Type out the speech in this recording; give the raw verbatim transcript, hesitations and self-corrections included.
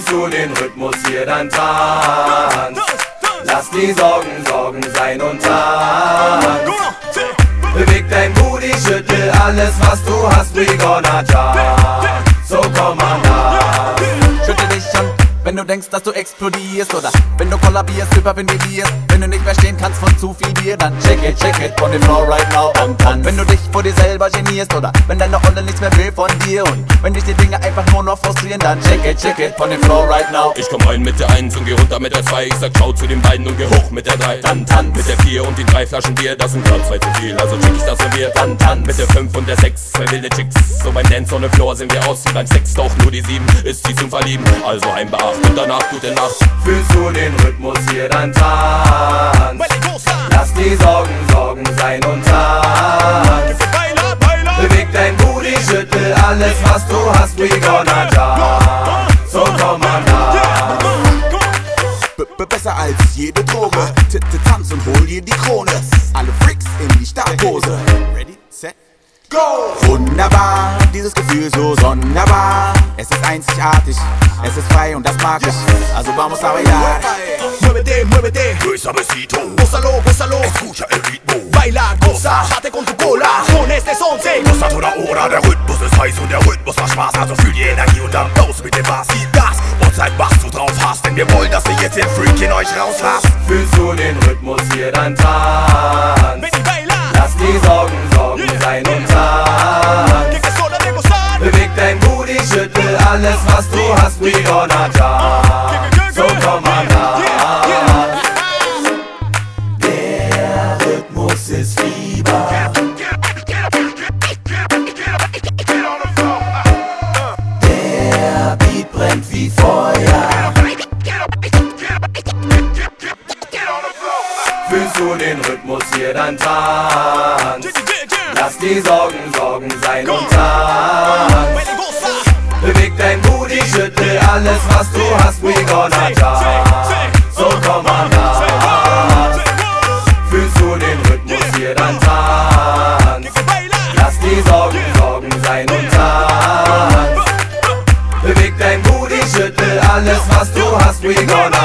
Fühlst du den Rhythmus hier, dann tanz. Lass die Sorgen Sorgen sein und tanz. Beweg dein Booty, schüttel alles was du hast, we gonna jump. So komm an da. Schüttel dich an, wenn du denkst, dass du explodierst. Oder wenn du kollabierst, hyperventilierst. Wenn du nicht mehr stehen kannst von zu viel Bier, dann check it, check it on the floor right now und tanz. Wenn du dich vor dir selber genierst oder wenn deine Olle nichts mehr will von dir und wenn dich die Dinge einfach nur noch frustrieren, dann check it, check it on the floor right now. Ich komm rein mit der eins und geh runter mit der zwei. Ich sag ciao zu den beiden und geh hoch mit der drei. Dann tanz mit der vier und die drei Flaschen Bier. Das sind grad zwei zu viel, also check ich das und wir. Dann tanz mit der fünf und der sechs, zwei wilde Chicks. So beim Dance on the floor sehen wir aus wie beim Sex. Doch nur die sieben ist die zum Verlieben. Also heimbe acht und danach gute Nacht. Fühlst du den Rhythmus hier, dann tanz. Lass die Sorgen Sorgen sein und tanz. Beweg dein Booty, schüttel alles was du hast, we gonna jump. So komm an da. Besser als jede Droge. Tanz und hol dir die Krone. Alle Freaks in die Startpose. Ready, set, go! Wunderbar, dieses Gefühl so sonderbar. Es ist einzigartig, es ist frei und das mag ich. Also vamos a bailar. Muévete, muévete, Muy suavecito. gózalo, gózalo. Escucha el ritmo. Baila, goza, bate con tu cola. Con este son, sí. Goza toda Hora, der Rhythmus ist heiß und der Rhythmus macht Spaß. Also fühl die Energie und dann los mit dem Bass. Sieh das und zeig, was du drauf hast. Denn wir wollen, dass ihr jetzt den Freak in euch rauslasst. Fühlst du den Rhythmus hier, dann tanz. Lass die Sorgen Sorgen sein und tanz. Beweg dein Booty, schüttel alles was du hast, we gonna jump. So komm an da. Der Rhythmus ist Fieber. Der Beat brennt wie Feuer. Fühlst du den Rhythmus hier, dann tanz. Lass die Sorgen Sorgen sein und tanz. Beweg dein Booty, schüttel alles was du hast, we gonna jump. So komm an da. Fühlst du den Rhythmus hier, dann tanz. Lass die Sorgen Sorgen sein und tanz. Beweg dein Booty, schüttel alles was du hast, we gonna